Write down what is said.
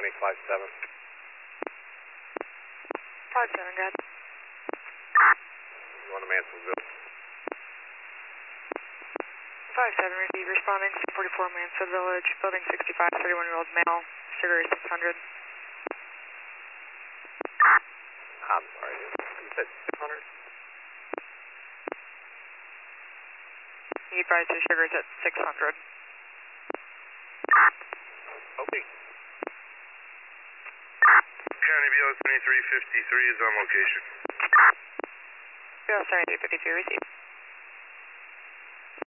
responding 5-7. 5-7, got it. You want a Mansfield? 5-7, receive, responding 44 Mansfield Village, building 65, 31-year-old male, sugar is 600. I'm sorry, you said 600? You advise the sugar is at 600. Okay. County BL 7353 is on location. BL 7353, receive.